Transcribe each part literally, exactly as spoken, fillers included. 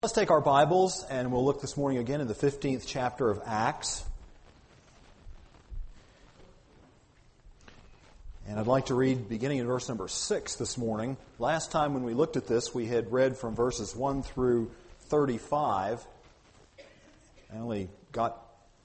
Let's take our Bibles and we'll look this morning again in the fifteenth chapter of Acts. And I'd like to read beginning in verse number six this morning. Last time when we looked at this, we had read from verses one through thirty-five. I only got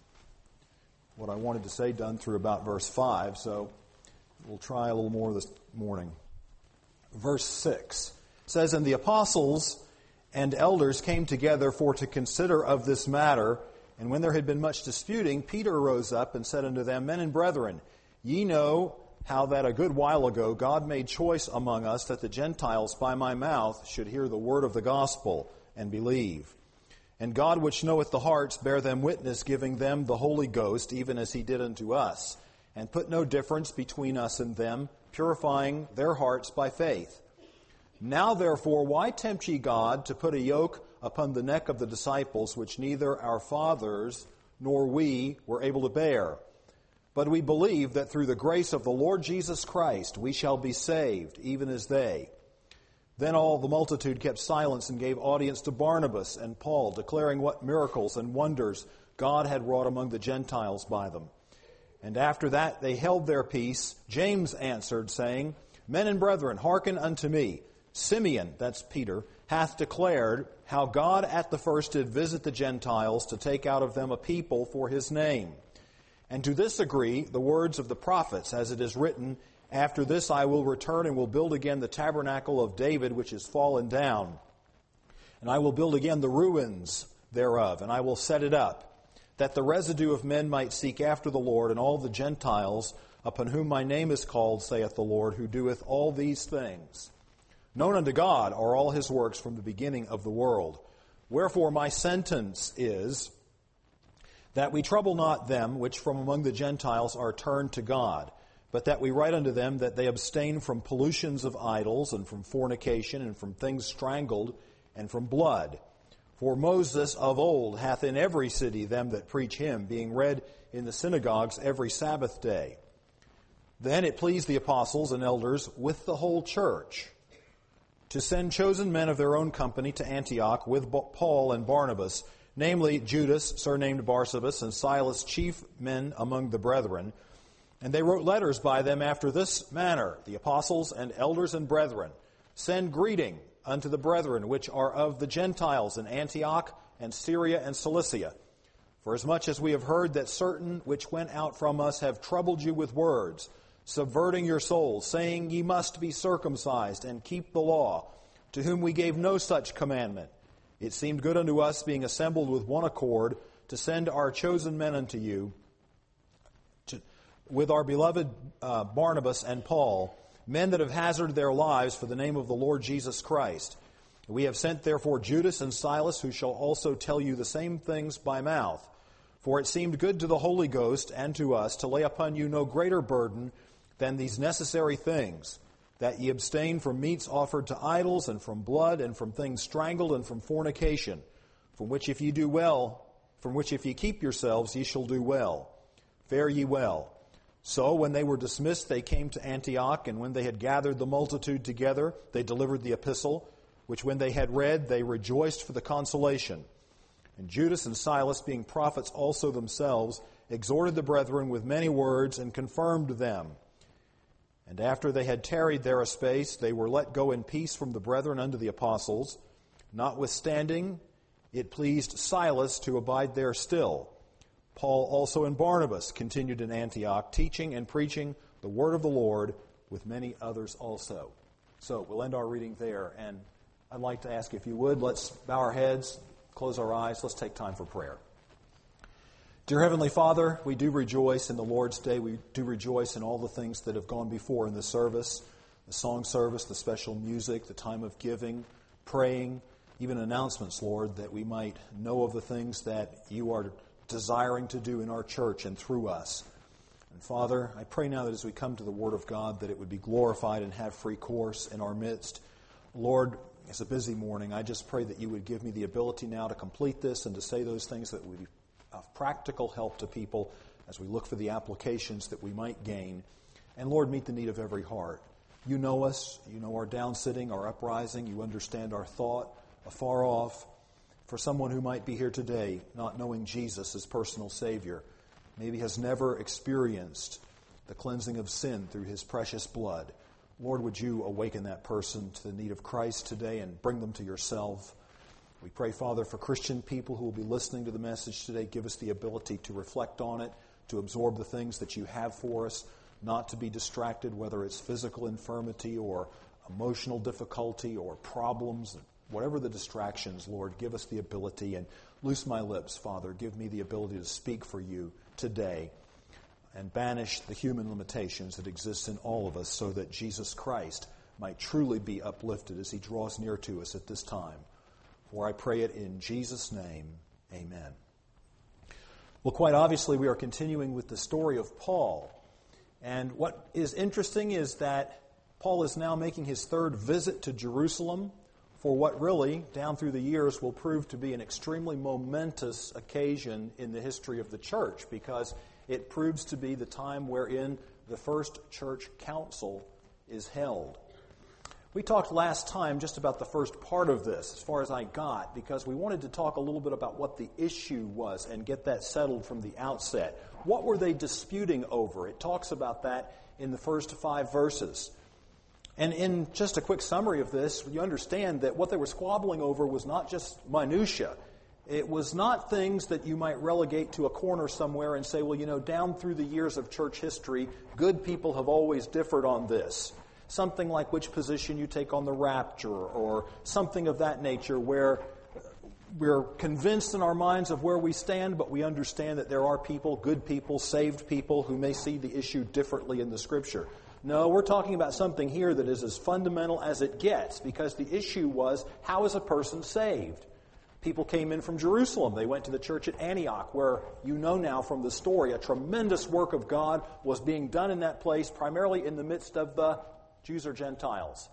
what I wanted to say done through about verse five, so we'll try a little more this morning. Verse six says, "And the apostles and elders came together for to consider of this matter. And when there had been much disputing, Peter rose up and said unto them, Men and brethren, ye know how that a good while ago God made choice among us that the Gentiles by my mouth should hear the word of the gospel and believe. And God which knoweth the hearts bare them witness, giving them the Holy Ghost, even as he did unto us, and put no difference between us and them, purifying their hearts by faith. Now therefore, why tempt ye God to put a yoke upon the neck of the disciples, which neither our fathers nor we were able to bear? But we believe that through the grace of the Lord Jesus Christ we shall be saved, even as they. Then all the multitude kept silence and gave audience to Barnabas and Paul, declaring what miracles and wonders God had wrought among the Gentiles by them. And after that they held their peace. James answered, saying, Men and brethren, hearken unto me. Simeon," that's Peter, "hath declared how God at the first did visit the Gentiles to take out of them a people for his name. And to this agree the words of the prophets, as it is written, After this I will return and will build again the tabernacle of David, which is fallen down. And I will build again the ruins thereof, and I will set it up, that the residue of men might seek after the Lord, and all the Gentiles, upon whom my name is called, saith the Lord, who doeth all these things. Known unto God are all his works from the beginning of the world. Wherefore my sentence is, that we trouble not them which from among the Gentiles are turned to God, but that we write unto them that they abstain from pollutions of idols, and from fornication, and from things strangled, and from blood. For Moses of old hath in every city them that preach him, being read in the synagogues every Sabbath day. Then it pleased the apostles and elders with the whole church to send chosen men of their own company to Antioch with Paul and Barnabas, namely Judas, surnamed Barsabas, and Silas, chief men among the brethren. And they wrote letters by them after this manner, The apostles and elders and brethren, send greeting unto the brethren which are of the Gentiles in Antioch and Syria and Cilicia. For as much as we have heard that certain which went out from us have troubled you with words, subverting your souls, saying, Ye must be circumcised and keep the law, to whom we gave no such commandment. It seemed good unto us, being assembled with one accord, to send our chosen men unto you, to, with our beloved uh, Barnabas and Paul, men that have hazarded their lives for the name of the Lord Jesus Christ. We have sent therefore Judas and Silas, who shall also tell you the same things by mouth. For it seemed good to the Holy Ghost and to us to lay upon you no greater burden than these necessary things, that ye abstain from meats offered to idols, and from blood, and from things strangled, and from fornication, from which if ye do well, from which if ye keep yourselves, ye shall do well. Fare ye well. So when they were dismissed, they came to Antioch, and when they had gathered the multitude together, they delivered the epistle, which when they had read, they rejoiced for the consolation. And Judas and Silas, being prophets also themselves, exhorted the brethren with many words, and confirmed them. And after they had tarried there a space, they were let go in peace from the brethren unto the apostles. Notwithstanding, it pleased Silas to abide there still. Paul also and Barnabas continued in Antioch, teaching and preaching the word of the Lord with many others also. So we'll end our reading there. And I'd like to ask, if you would, let's bow our heads, close our eyes, let's take time for prayer. Dear Heavenly Father, we do rejoice in the Lord's Day. We do rejoice in all the things that have gone before in the service, the song service, the special music, the time of giving, praying, even announcements, Lord, that we might know of the things that you are desiring to do in our church and through us. And Father, I pray now that as we come to the Word of God, that it would be glorified and have free course in our midst. Lord, it's a busy morning. I just pray that you would give me the ability now to complete this and to say those things that would be of practical help to people as we look for the applications that we might gain. And Lord, meet the need of every heart. You know us. You know our downsitting, our uprising. You understand our thought afar off. For someone who might be here today not knowing Jesus as personal Savior, maybe has never experienced the cleansing of sin through His precious blood, Lord, would you awaken that person to the need of Christ today and bring them to yourself? We pray, Father, for Christian people who will be listening to the message today. Give us the ability to reflect on it, to absorb the things that you have for us, not to be distracted, whether it's physical infirmity or emotional difficulty or problems. Whatever the distractions, Lord, give us the ability, and loose my lips, Father. Give me the ability to speak for you today and banish the human limitations that exist in all of us so that Jesus Christ might truly be uplifted as He draws near to us at this time. For I pray it in Jesus' name, amen. Well, quite obviously, we are continuing with the story of Paul. And what is interesting is that Paul is now making his third visit to Jerusalem for what really, down through the years, will prove to be an extremely momentous occasion in the history of the church, because it proves to be the time wherein the first church council is held. We talked last time just about the first part of this, as far as I got, because we wanted to talk a little bit about what the issue was and get that settled from the outset. What were they disputing over? It talks about that in the first five verses. And in just a quick summary of this, you understand that what they were squabbling over was not just minutia. It was not things that you might relegate to a corner somewhere and say, well, you know, down through the years of church history, good people have always differed on this. Something like which position you take on the rapture or something of that nature, where we're convinced in our minds of where we stand, but we understand that there are people, good people, saved people, who may see the issue differently in the Scripture. No, we're talking about something here that is as fundamental as it gets, because the issue was, how is a person saved? People came in from Jerusalem. They went to the church at Antioch, where you know now from the story, a tremendous work of God was being done in that place, primarily in the midst of the Jews or Gentiles.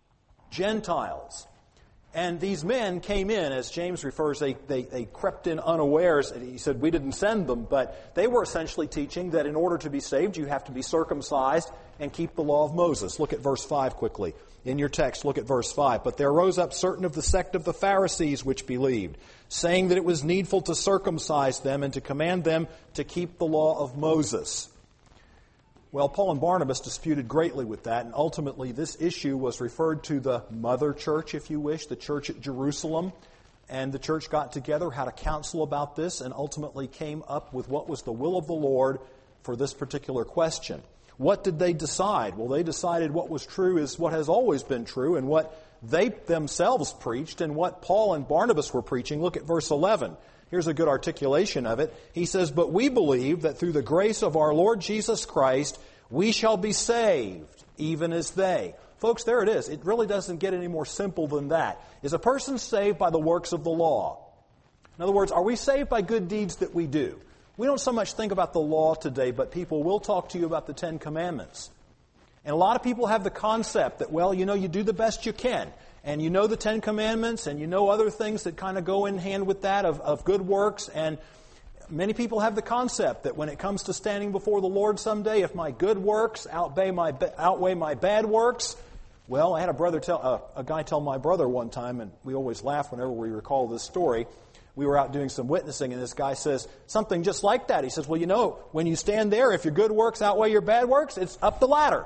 Gentiles. And these men came in, as James refers, they, they, they crept in unawares. He said, we didn't send them, but they were essentially teaching that in order to be saved, you have to be circumcised and keep the law of Moses. Look at verse five quickly. In your text, look at verse five. But there rose up certain of the sect of the Pharisees which believed, saying that it was needful to circumcise them and to command them to keep the law of Moses. Well, Paul and Barnabas disputed greatly with that, and ultimately this issue was referred to the mother church, if you wish, the church at Jerusalem. And the church got together, had a council about this, and ultimately came up with what was the will of the Lord for this particular question. What did they decide? Well, they decided what was true is what has always been true, and what they themselves preached, and what Paul and Barnabas were preaching. Look at verse eleven. Here's a good articulation of it. He says, but we believe that through the grace of our Lord Jesus Christ, we shall be saved, even as they. Folks, there it is. It really doesn't get any more simple than that. Is a person saved by the works of the law? In other words, are we saved by good deeds that we do? We don't so much think about the law today, but people will talk to you about the Ten Commandments. And a lot of people have the concept that, well, you know, you do the best you can. And you know the Ten Commandments, and you know other things that kind of go in hand with that of, of good works. And many people have the concept that when it comes to standing before the Lord someday, if my good works outweigh my outweigh my bad works, well, I had a brother tell uh, a guy tell my brother one time, and we always laugh whenever we recall this story. We were out doing some witnessing, and this guy says something just like that. He says, well, you know, when you stand there, if your good works outweigh your bad works, it's up the ladder.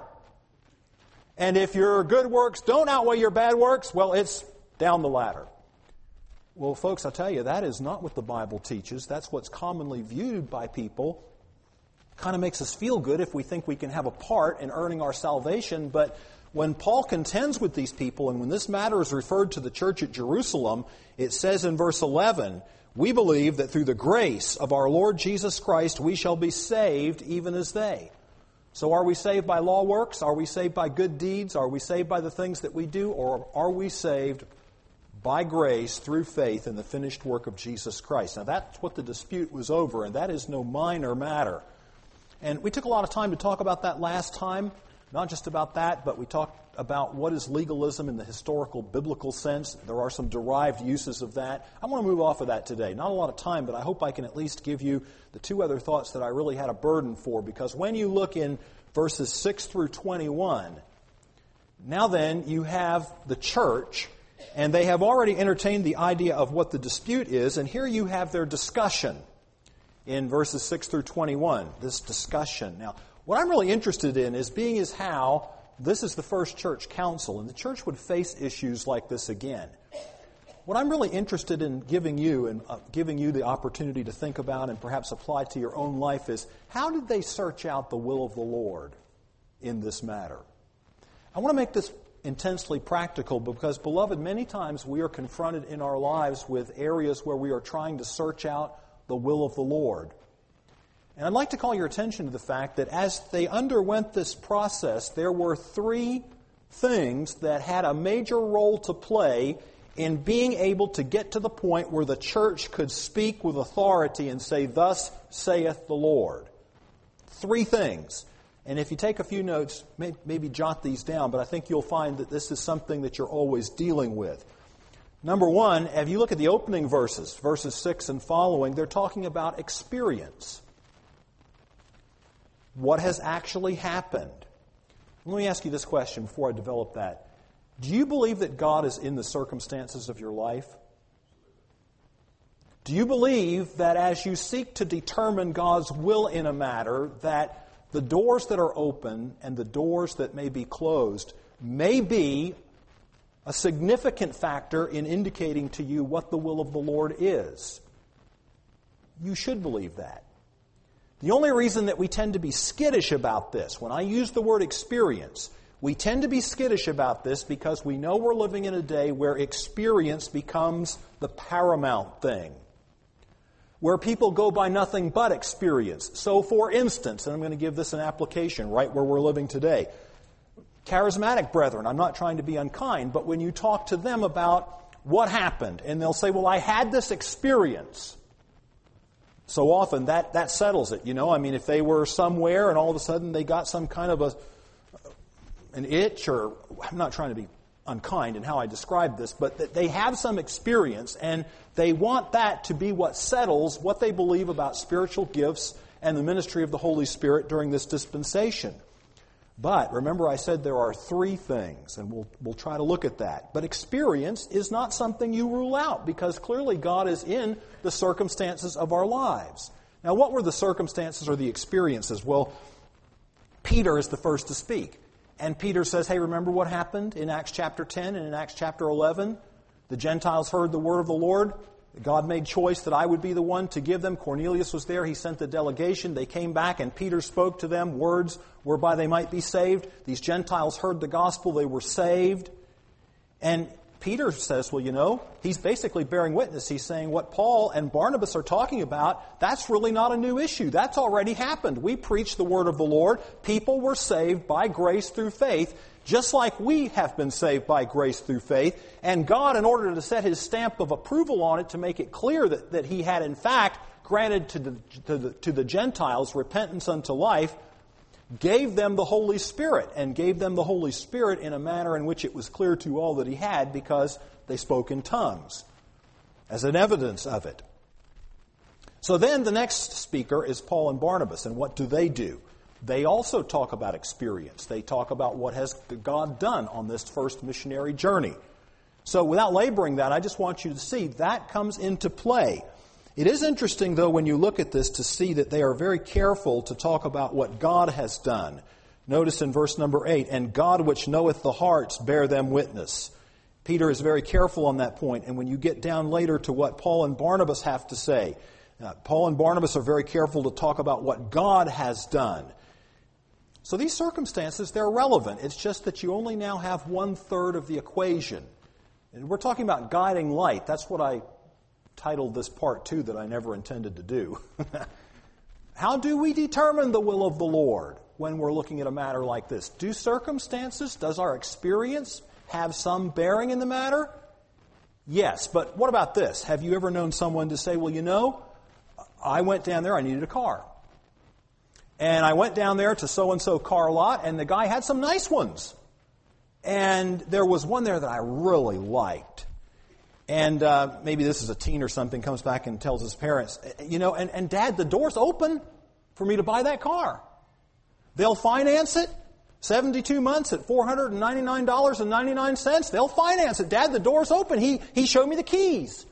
And if your good works don't outweigh your bad works, well, it's down the ladder. Well, folks, I'll tell you, that is not what the Bible teaches. That's what's commonly viewed by people. Kind of makes us feel good if we think we can have a part in earning our salvation. But when Paul contends with these people, and when this matter is referred to the church at Jerusalem, it says in verse eleven, we believe that through the grace of our Lord Jesus Christ, we shall be saved even as they. So are we saved by law works? Are we saved by good deeds? Are we saved by the things that we do? Or are we saved by grace through faith in the finished work of Jesus Christ? Now that's what the dispute was over, and that is no minor matter. And we took a lot of time to talk about that last time. Not just about that, but we talked about what is legalism in the historical biblical sense. There are some derived uses of that. I want to move off of that today. Not a lot of time, but I hope I can at least give you the two other thoughts that I really had a burden for, because when you look in verses six through twenty-one, now then you have the church And they have already entertained the idea of what the dispute is, and here you have their discussion in verses six through twenty-one, this discussion. Now, what I'm really interested in is being as how this is the first church council, and the church would face issues like this again. What I'm really interested in giving you and uh, giving you the opportunity to think about and perhaps apply to your own life is, how did they search out the will of the Lord in this matter? I want to make this intensely practical because, beloved, many times we are confronted in our lives with areas where we are trying to search out the will of the Lord. And I'd like to call your attention to the fact that as they underwent this process, there were three things that had a major role to play in being able to get to the point where the church could speak with authority and say, "Thus saith the Lord." Three things. And if you take a few notes, maybe jot these down, but I think you'll find that this is something that you're always dealing with. Number one, if you look at the opening verses, verses six and following, they're talking about experience. What has actually happened? Let me ask you this question before I develop that. Do you believe that God is in the circumstances of your life? Do you believe that as you seek to determine God's will in a matter, that the doors that are open and the doors that may be closed may be a significant factor in indicating to you what the will of the Lord is? You should believe that. The only reason that we tend to be skittish about this, when I use the word experience, we tend to be skittish about this because we know we're living in a day where experience becomes the paramount thing, where people go by nothing but experience. So, for instance, and I'm going to give this an application right where we're living today, charismatic brethren, I'm not trying to be unkind, but when you talk to them about what happened, and they'll say, "Well, I had this experience." So often that, that settles it, you know. I mean, if they were somewhere and all of a sudden they got some kind of a an itch, or I'm not trying to be unkind in how I describe this, but that they have some experience and they want that to be what settles what they believe about spiritual gifts and the ministry of the Holy Spirit during this dispensation. But remember, I said there are three things, and we'll we'll try to look at that. But experience is not something you rule out, because clearly God is in the circumstances of our lives. Now, what were the circumstances or the experiences? Well, Peter is the first to speak. And Peter says, hey, remember what happened in Acts chapter ten and in Acts chapter eleven? The Gentiles heard the word of the Lord. God made choice that I would be the one to give them. Cornelius was there. He sent the delegation. They came back, and Peter spoke to them words whereby they might be saved. These Gentiles heard the gospel. They were saved. And Peter says, well, you know, he's basically bearing witness. He's saying what Paul and Barnabas are talking about, that's really not a new issue. That's already happened. We preached the word of the Lord. People were saved by grace through faith, just like we have been saved by grace through faith. And God, in order to set His stamp of approval on it, to make it clear that, that He had in fact granted to the, to the, to the Gentiles repentance unto life, gave them the Holy Spirit, and gave them the Holy Spirit in a manner in which it was clear to all that He had, because they spoke in tongues as an evidence of it. So then the next speaker is Paul and Barnabas, and what do they do? They also talk about experience. They talk about what has God done on this first missionary journey. So without laboring that, I just want you to see that comes into play. It is interesting, though, when you look at this, to see that they are very careful to talk about what God has done. Notice in verse number eight, and God which knoweth the hearts bear them witness. Peter is very careful on that point. And when you get down later to what Paul and Barnabas have to say, uh, Paul and Barnabas are very careful to talk about what God has done. So these circumstances, they're relevant. It's just that you only now have one-third of the equation. And we're talking about guiding light. That's what I titled this part two that I never intended to do. How do we determine the will of the Lord when we're looking at a matter like this? Do circumstances, does our experience have some bearing in the matter? Yes, but what about this? Have you ever known someone to say, well, you know, I went down there, I needed a car. And I went down there to so-and-so car lot, and the guy had some nice ones. And there was one there that I really liked. And uh, maybe this is a teen or something, comes back and tells his parents, you know, and, and Dad, the door's open for me to buy that car. They'll finance it. seventy-two months at four hundred ninety-nine dollars and ninety-nine cents. They'll finance it. Dad, the door's open. He, he showed me the keys.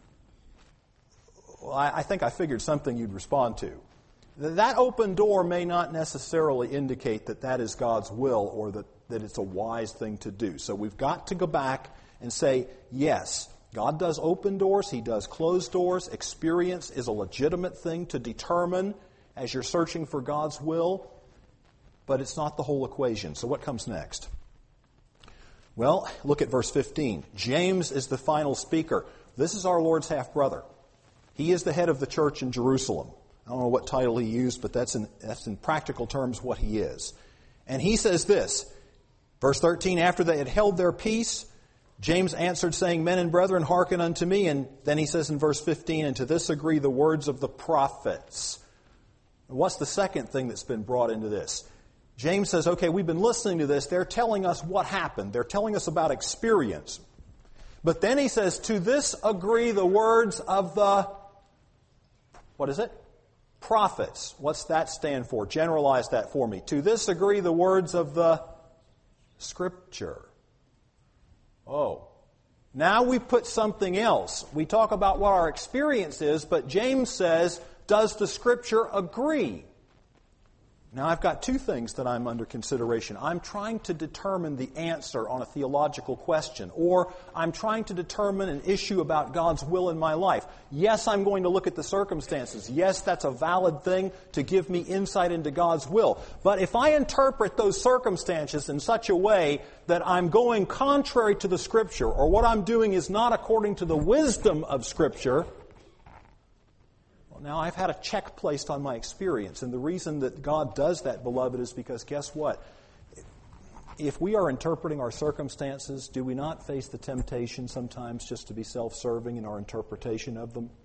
Well, I, I think I figured something you'd respond to. That open door may not necessarily indicate that that is God's will or that, that it's a wise thing to do. So we've got to go back and say, yes, God does open doors. He does close doors. Experience is a legitimate thing to determine as you're searching for God's will. But it's not the whole equation. So what comes next? Well, look at verse fifteen. James is the final speaker. This is our Lord's half-brother. He is the head of the church in Jerusalem. I don't know what title he used, but that's in, that's in practical terms what he is. And he says this, verse thirteen, after they had held their peace, James answered, saying, Men and brethren, hearken unto me. And then he says in verse fifteen, and to this agree the words of the prophets. And what's the second thing that's been brought into this? James says, okay, we've been listening to this. They're telling us what happened. They're telling us about experience. But then he says, to this agree the words of the, what is it? Prophets. What's that stand for? Generalize that for me. To this agree the words of the Scripture. Oh. Now we put something else. We talk about what our experience is, but James says, does the Scripture agree? Now, I've got two things that I'm under consideration. I'm trying to determine the answer on a theological question, or I'm trying to determine an issue about God's will in my life. Yes, I'm going to look at the circumstances. Yes, that's a valid thing to give me insight into God's will. But if I interpret those circumstances in such a way that I'm going contrary to the Scripture, or what I'm doing is not according to the wisdom of Scripture, now, I've had a check placed on my experience, and the reason that God does that, beloved, is because guess what? If we are interpreting our circumstances, do we not face the temptation sometimes just to be self-serving in our interpretation of them?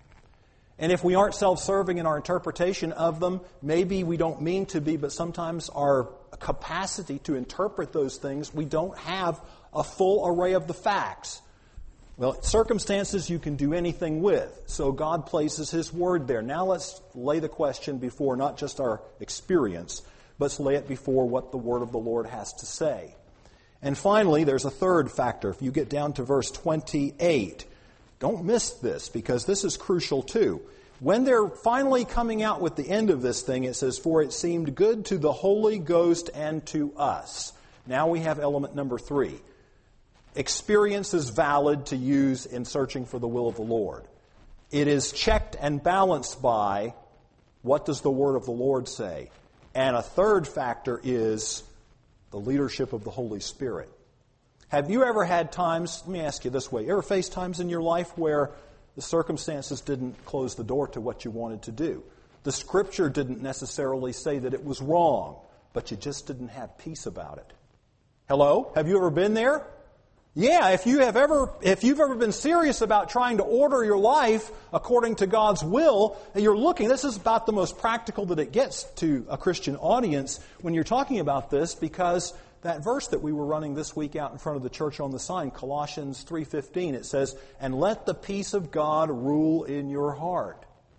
And if we aren't self-serving in our interpretation of them, maybe we don't mean to be, but sometimes our capacity to interpret those things, we don't have a full array of the facts. Well, circumstances you can do anything with. So God places His Word there. Now let's lay the question before not just our experience, but let's lay it before what the Word of the Lord has to say. And finally, there's a third factor. If you get down to verse twenty-eight, don't miss this because this is crucial too. When they're finally coming out with the end of this thing, it says, For it seemed good to the Holy Ghost and to us. Now we have element number three. Experience is valid to use in searching for the will of the Lord. It is checked and balanced by what does the Word of the Lord say. And a third factor is the leadership of the Holy Spirit. Have you ever had times, let me ask you this way, you ever faced times in your life where the circumstances didn't close the door to what you wanted to do? The Scripture didn't necessarily say that it was wrong, but you just didn't have peace about it. Hello? Have you ever been there? Yeah, if you have ever, if you've ever been serious about trying to order your life according to God's will, and you're looking, this is about the most practical that it gets to a Christian audience when you're talking about this, because that verse that we were running this week out in front of the church on the sign, Colossians three fifteen, it says, and let the peace of God rule in your heart.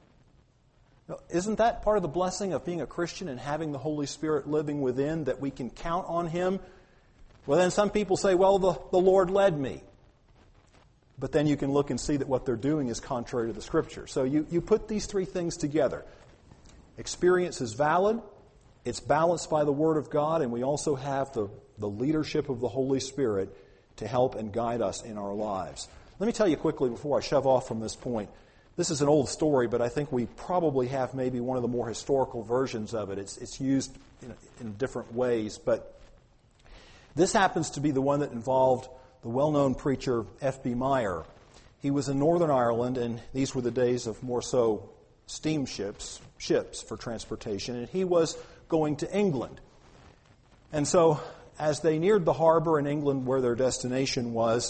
Now, isn't that part of the blessing of being a Christian and having the Holy Spirit living within, that we can count on Him? Well, then some people say, well, the, the Lord led me. But then you can look and see that what they're doing is contrary to the Scripture. So you, you put these three things together. Experience is valid. It's balanced by the Word of God. And we also have the, the leadership of the Holy Spirit to help and guide us in our lives. Let me tell you quickly before I shove off from this point. This is an old story, but I think we probably have maybe one of the more historical versions of it. It's, it's used in, in different ways, but this happens to be the one that involved the well-known preacher F B Meyer. He was in Northern Ireland, and these were the days of more so steamships, ships for transportation, and he was going to England. And so as they neared the harbor in England where their destination was,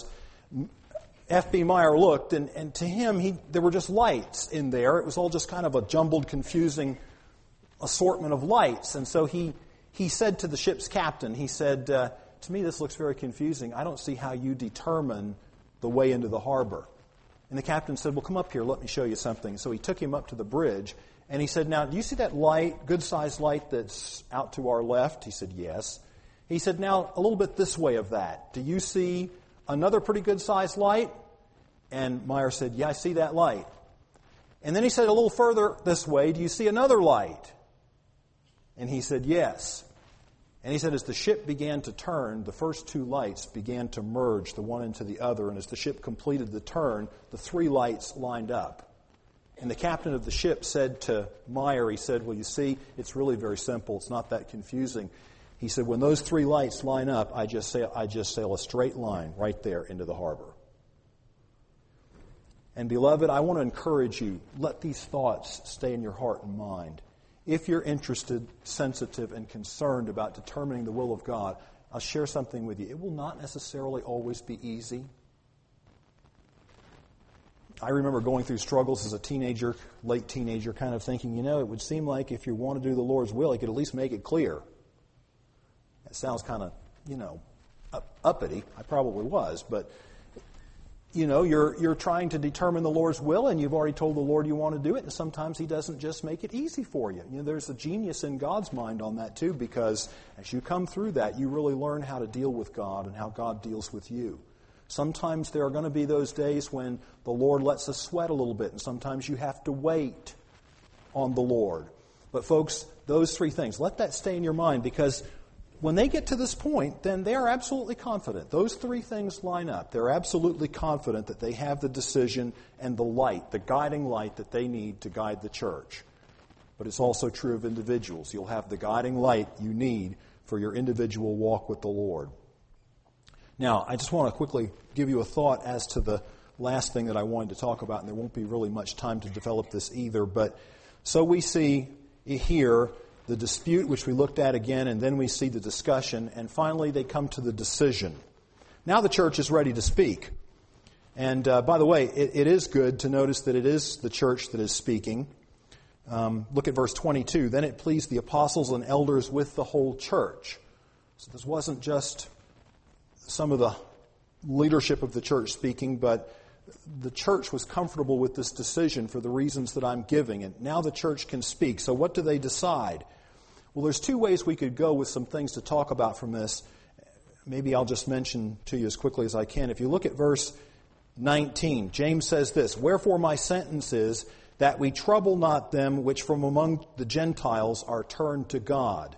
F B Meyer looked, and, and to him, he, there were just lights in there. It was all just kind of a jumbled, confusing assortment of lights. And so he, he said to the ship's captain, he said, uh, to me, this looks very confusing. I don't see how you determine the way into the harbor. And the captain said, well, come up here. Let me show you something. So he took him up to the bridge, and he said, now, do you see that light, good-sized light that's out to our left? He said, yes. He said, now, a little bit this way of that. Do you see another pretty good-sized light? And Meyer said, yeah, I see that light. And then he said, a little further this way, do you see another light? And he said, yes. And he said, as the ship began to turn, the first two lights began to merge, the one into the other. And as the ship completed the turn, the three lights lined up. And the captain of the ship said to Meyer, he said, well, you see, it's really very simple. It's not that confusing. He said, when those three lights line up, I just sail, I just sail a straight line right there into the harbor. And beloved, I want to encourage you, let these thoughts stay in your heart and mind. If you're interested, sensitive, and concerned about determining the will of God, I'll share something with you. It will not necessarily always be easy. I remember going through struggles as a teenager, late teenager, kind of thinking, you know, it would seem like if you want to do the Lord's will, He could at least make it clear. That sounds kind of, you know, uppity. I probably was, but you know, you're you're trying to determine the Lord's will, and you've already told the Lord you want to do it, and sometimes He doesn't just make it easy for you. You know, there's a genius in God's mind on that too, because as you come through that, you really learn how to deal with God and how God deals with you. Sometimes there are going to be those days when the Lord lets us sweat a little bit, and sometimes you have to wait on the Lord. But folks, those three things, let that stay in your mind, because when they get to this point, then they are absolutely confident. Those three things line up. They're absolutely confident that they have the decision and the light, the guiding light that they need to guide the church. But it's also true of individuals. You'll have the guiding light you need for your individual walk with the Lord. Now, I just want to quickly give you a thought as to the last thing that I wanted to talk about, and there won't be really much time to develop this either. But so we see here the dispute, which we looked at again, and then we see the discussion, and finally they come to the decision. Now the church is ready to speak. And uh, by the way, it, it is good to notice that it is the church that is speaking. Um, look at verse twenty-two. Then it pleased the apostles and elders with the whole church. So this wasn't just some of the leadership of the church speaking, but the church was comfortable with this decision for the reasons that I'm giving. And now the church can speak. So what do they decide? Well, there's two ways we could go with some things to talk about from this. Maybe I'll just mention to you as quickly as I can. If you look at verse nineteen, James says this, "Wherefore my sentence is that we trouble not them which from among the Gentiles are turned to God."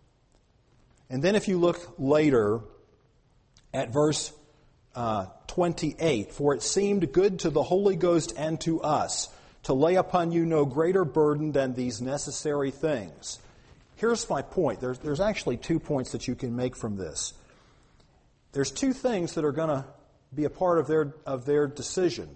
And then if you look later at verse uh, twenty-eight, "For it seemed good to the Holy Ghost and to us to lay upon you no greater burden than these necessary things." Here's my point. There's, there's actually two points that you can make from this. There's two things that are going to be a part of their of their decision.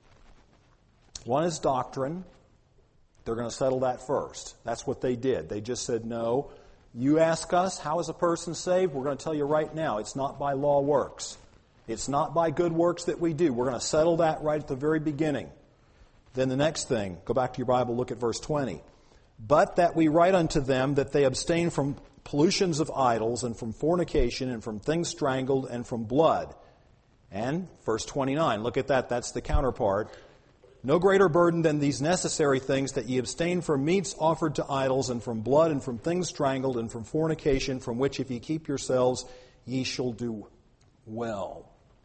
One is doctrine. They're going to settle that first. That's what they did. They just said, no, you ask us, how is a person saved? We're going to tell you right now, it's not by law works. It's not by good works that we do. We're going to settle that right at the very beginning. Then the next thing, go back to your Bible, look at verse twenty. "But that we write unto them that they abstain from pollutions of idols and from fornication and from things strangled and from blood." And verse twenty-nine, look at that, that's the counterpart. "No greater burden than these necessary things, that ye abstain from meats offered to idols and from blood and from things strangled and from fornication, from which if ye keep yourselves, ye shall do well."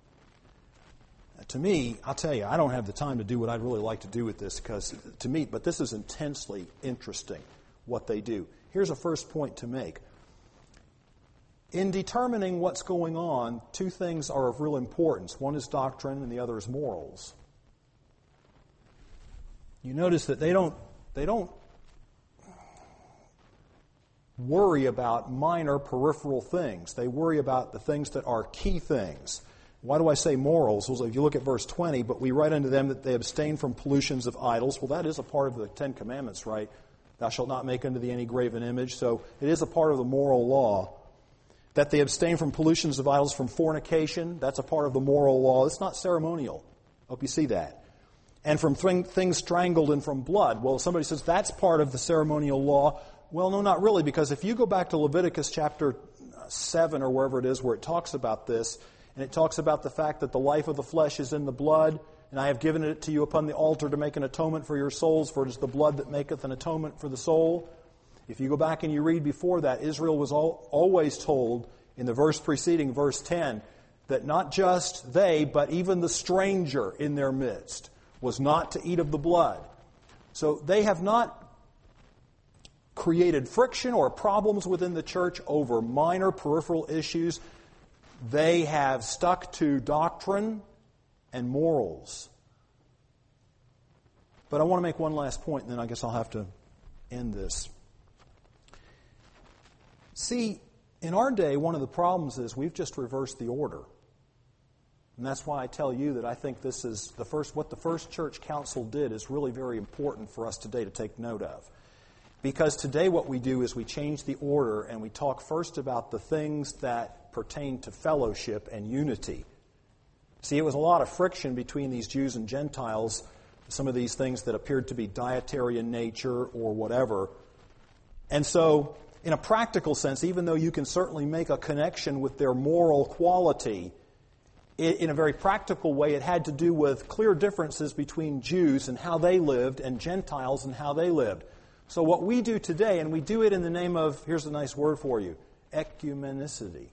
To me, I'll tell you, I don't have the time to do what I'd really like to do with this, because to me, but this is intensely interesting, what they do. Here's a first point to make. In determining what's going on, two things are of real importance. One is doctrine and the other is morals. You notice that they don't they don't worry about minor peripheral things. They worry about the things that are key things. Why do I say morals? Well, if you look at verse twenty, "But we write unto them that they abstain from pollutions of idols." Well, that is a part of the Ten Commandments, right? "Thou shalt not make unto thee any graven image." So it is a part of the moral law. That they abstain from pollutions of idols, from fornication. That's a part of the moral law. It's not ceremonial. Hope you see that. And from th- things strangled and from blood. Well, somebody says that's part of the ceremonial law. Well, no, not really, because if you go back to Leviticus chapter seven or wherever it is where it talks about this, and it talks about the fact that the life of the flesh is in the blood, and I have given it to you upon the altar to make an atonement for your souls, for it is the blood that maketh an atonement for the soul. If you go back and you read before that, Israel was all, always told, in the verse preceding verse ten, that not just they, but even the stranger in their midst was not to eat of the blood. So they have not created friction or problems within the church over minor peripheral issues. They have stuck to doctrine and morals. But I want to make one last point, and then I guess I'll have to end this. See, in our day, one of the problems is we've just reversed the order. And that's why I tell you that I think this is the first, what the first church council did is really very important for us today to take note of. Because today what we do is we change the order and we talk first about the things that pertain to fellowship and unity. See, it was a lot of friction between these Jews and Gentiles, some of these things that appeared to be dietary in nature or whatever. And so, in a practical sense, even though you can certainly make a connection with their moral quality, in a very practical way, it had to do with clear differences between Jews and how they lived and Gentiles and how they lived. So what we do today, and we do it in the name of, here's a nice word for you, ecumenicity.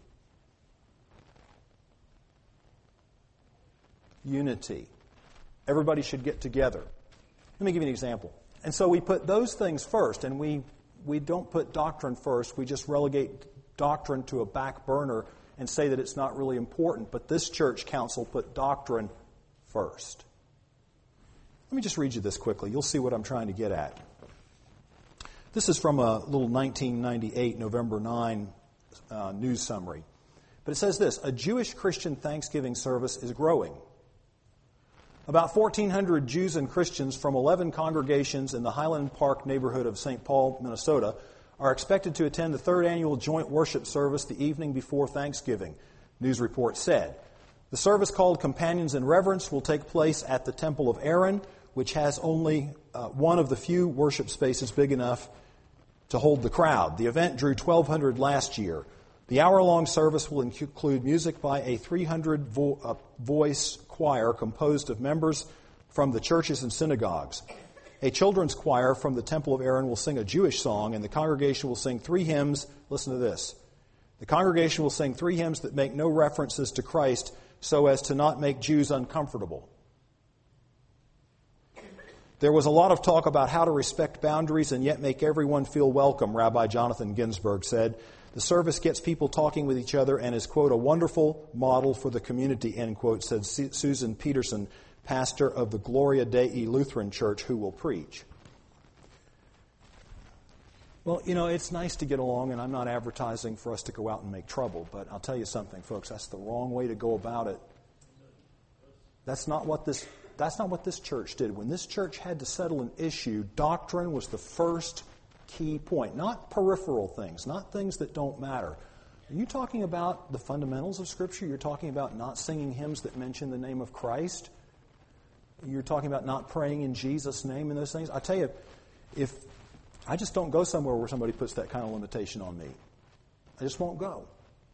Unity. Everybody should get together. Let me give you an example. And so we put those things first, and we, we don't put doctrine first. We just relegate doctrine to a back burner and say that it's not really important. But this church council put doctrine first. Let me just read you this quickly. You'll see what I'm trying to get at. This is from a little nineteen ninety-eight, November ninth uh, news summary. But it says this: a Jewish Christian Thanksgiving service is growing. About fourteen hundred Jews and Christians from eleven congregations in the Highland Park neighborhood of Saint Paul, Minnesota, are expected to attend the third annual joint worship service the evening before Thanksgiving, news report said. The service, called Companions in Reverence, will take place at the Temple of Aaron, which has only uh, one of the few worship spaces big enough to hold the crowd. The event drew twelve hundred last year. The hour-long service will include music by a three hundred vo- uh, voice choir composed of members from the churches and synagogues. A children's choir from the Temple of Aaron will sing a Jewish song, and the congregation will sing three hymns. Listen to this. The congregation will sing three hymns that make no references to Christ so as to not make Jews uncomfortable. There was a lot of talk about how to respect boundaries and yet make everyone feel welcome, Rabbi Jonathan Ginsburg said. The service gets people talking with each other and is, quote, a wonderful model for the community, end quote, said Susan Peterson, pastor of the Gloria Dei Lutheran Church, who will preach. Well, you know, it's nice to get along, and I'm not advertising for us to go out and make trouble, but I'll tell you something, folks, that's the wrong way to go about it. That's not what this That's not what this church did. When this church had to settle an issue, doctrine was the first key point. Not peripheral things, not things that don't matter. Are you talking about the fundamentals of Scripture? You're talking about not singing hymns that mention the name of Christ? You're talking about not praying in Jesus' name and those things? I tell you, if I just don't go somewhere where somebody puts that kind of limitation on me. I just won't go.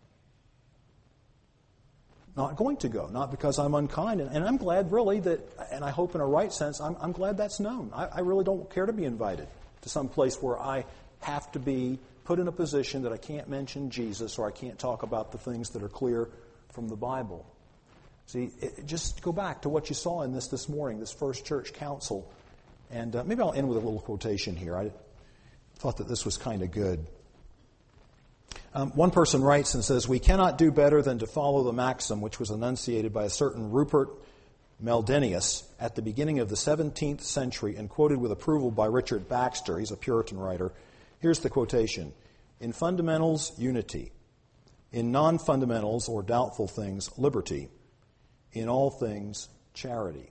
Not going to go, not because I'm unkind. And, and I'm glad, really, that, and I hope in a right sense, I'm, I'm glad that's known. I, I really don't care to be invited to some place where I have to be put in a position that I can't mention Jesus or I can't talk about the things that are clear from the Bible. See, it, just go back to what you saw in this this morning, this first church council. And uh, maybe I'll end with a little quotation here. I thought that this was kind of good. Um, one person writes and says, we cannot do better than to follow the maxim which was enunciated by a certain Rupert Meldenius at the beginning of the seventeenth century and quoted with approval by Richard Baxter. He's a Puritan writer. Here's the quotation. In fundamentals, unity. In non-fundamentals or doubtful things, liberty. In all things, charity.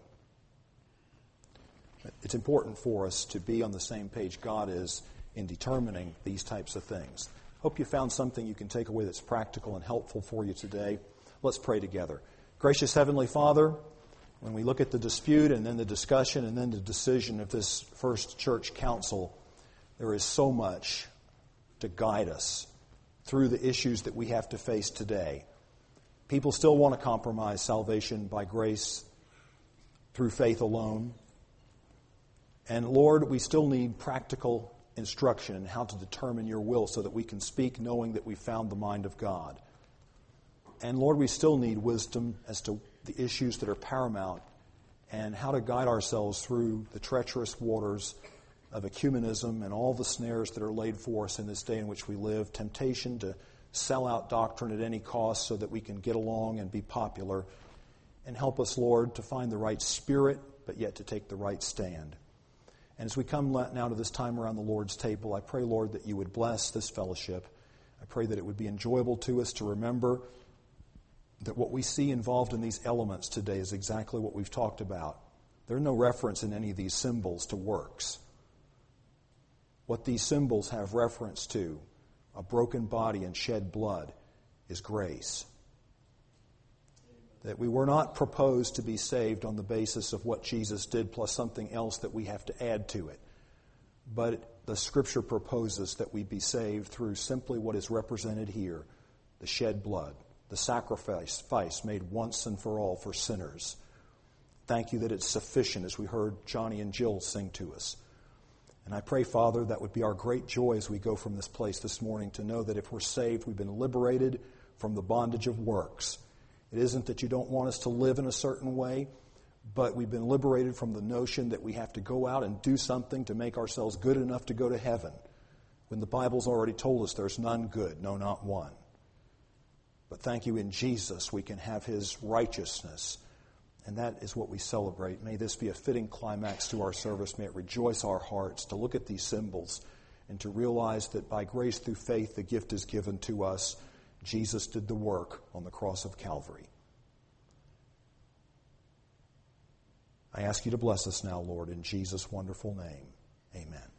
It's important for us to be on the same page God is in determining these types of things. Hope you found something you can take away that's practical and helpful for you today. Let's pray together. Gracious Heavenly Father, when we look at the dispute and then the discussion and then the decision of this first church council, there is so much to guide us through the issues that we have to face today. People still want to compromise salvation by grace through faith alone. And Lord, we still need practical instruction in how to determine your will so that we can speak knowing that we found the mind of God. And Lord, we still need wisdom as to the issues that are paramount and how to guide ourselves through the treacherous waters of ecumenism and all the snares that are laid for us in this day in which we live, temptation to sell out doctrine at any cost so that we can get along and be popular. And help us, Lord, to find the right spirit, but yet to take the right stand. And as we come now to this time around the Lord's table, I pray, Lord, that you would bless this fellowship. I pray that it would be enjoyable to us to remember that what we see involved in these elements today is exactly what we've talked about. There's no reference in any of these symbols to works. What these symbols have reference to, a broken body and shed blood, is grace. That we were not proposed to be saved on the basis of what Jesus did plus something else that we have to add to it. But the Scripture proposes that we be saved through simply what is represented here, the shed blood, the sacrifice made once and for all for sinners. Thank you that it's sufficient, as we heard Johnny and Jill sing to us. And I pray, Father, that would be our great joy as we go from this place this morning, to know that if we're saved, we've been liberated from the bondage of works. It isn't that you don't want us to live in a certain way, but we've been liberated from the notion that we have to go out and do something to make ourselves good enough to go to heaven, when the Bible's already told us there's none good, no, not one. But thank you, in Jesus we can have His righteousness, and that is what we celebrate. May this be a fitting climax to our service. May it rejoice our hearts to look at these symbols and to realize that by grace through faith the gift is given to us. Jesus did the work on the cross of Calvary. I ask you to bless us now, Lord, in Jesus' wonderful name. Amen.